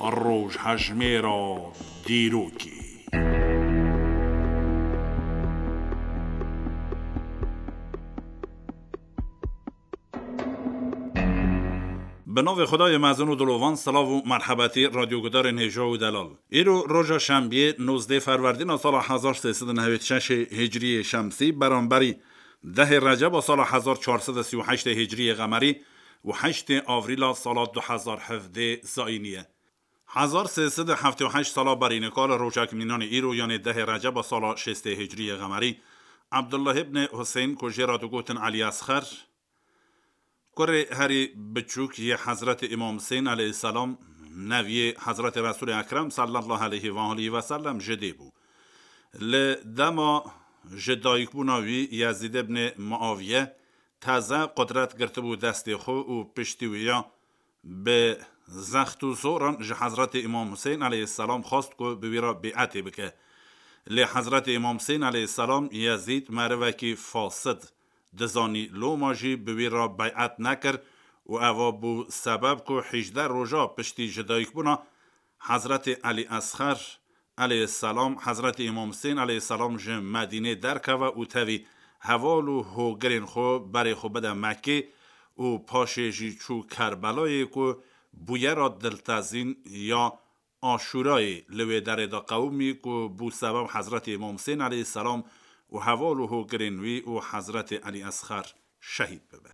روش هجمه را دیروکی. به نام خدای مزن و دلوان. سلام و مرحبتی رادیوگدار نهجا و دلال. ایرو روز شنبه 19 فروردین سال 1396 هجری شمسی برانبری 10 رجب سال 1438 هجری قمری و 8 آوریل سال 2017 زاینیه. 1378 سال برینکال روچکمینان ایرو یعنی 10 رجب سال 6 هجری قمری عبدالله ابن حسین کجی را گوتن علی اصغر کره هری بچوک یه حضرت امام حسین علیه السلام نوی حضرت رسول اکرم صلی الله علیه و آله و سلم جده بو. لدما جدایک بو ناوی یزید ابن معاویه تازه قدرت گرته بو دست خو و پشتیویا به زخت و زوران حضرت امام حسین علیه السلام خواست که بویرا بیعتی بکه. حضرت امام حسین علیه السلام یزید مروکی فاسد دزانی لو ماجی بوی را بیعت نکر و اوا بو سبب که 18 روزا پشتی جدایک بونا حضرت علی اصغر علیه السلام حضرت امام حسین علیه السلام جه مدینه درکه و تاوی حوالو هو گرین خو بری خو بده مکه و پاشه جی چو کربلای که بویه را دلتازین یا آشورای لوی درده قومی که بو سبب حضرت امام حسین علیه السلام و حوالو هو گرینوی و حضرت علی اصغر شهید ببه.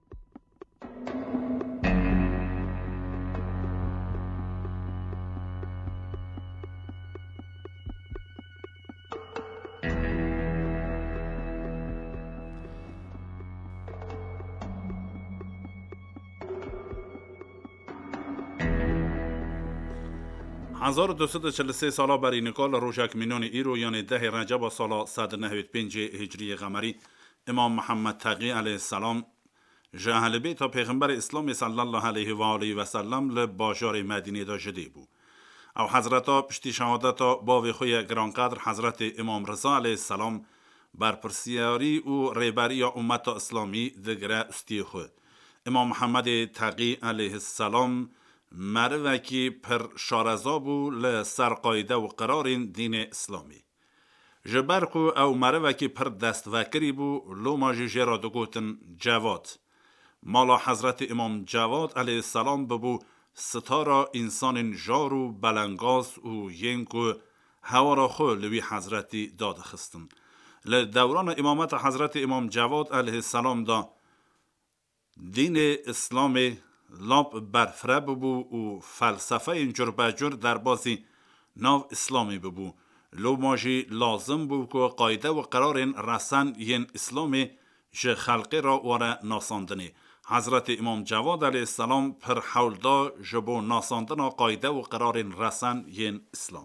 هزار 243 سالا برینکال روشکمینان ایرو یعنی 10 رجب سال 195 هجری قمری امام محمد تقی علیه السلام جه اهل بیت پیغمبر اسلام صلی الله علیه و آله و سلم لباجار مدینه دا جده بو. او حضرتا پشتی شهادتا باوی خوی گرانقدر حضرت امام رضا علیه السلام بر پرسیاری و ریبری امت اسلامی دگره استی خو. امام محمد تقی علیه السلام مروکی پر شارزا بو لسرقایده و قرار دین اسلامی. جبرکو او مروکی پر دست وکری بو لو ماجی جرا دگوتن جواد. مالا حضرت امام جواد علیه السلام ببو ستارا انسان جارو بلنگاز و ینکو هوارا خو لوی حضرتی داد خستن. لدوران امامت حضرت امام جواد علیه السلام دا دین اسلامی لاب برفره ببو و فلسفه اینجور بجور در بازی ناو اسلامی ببو. لو ماجی لازم بو که قایده و قرار رسن ین اسلامی جه خلقی را واره ناساندنی. حضرت امام جواد علیه السلام پر حول دا جبو ناساندن قایده و قرار رسن ین اسلام.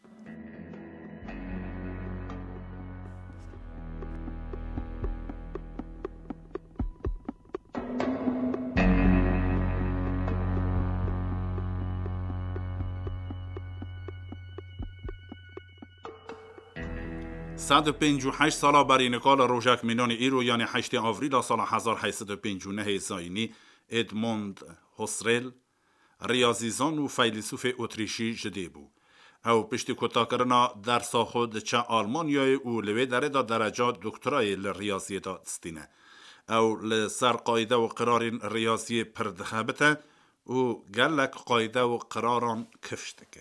صد و 58 سالا برینکال روشکمینان ایرو یعنی 8 آوریل سال 1859 زاینی ادموند هوسرل ریاضیزان و فیلسوف اتریشی جده بو. او پشتی کتا کرنا درسا خود چه آلمانیای او لوی داره دا درجات دکترای لریاضی دا دستینه. او لسر قایده و قرار ریاضی پردخبته و گلک قایده و قراران کفشتکه.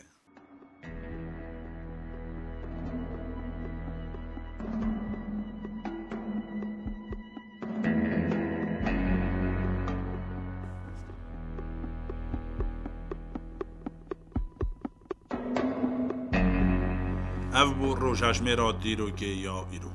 او بو روش هجمه را دیروگه یا ایرو.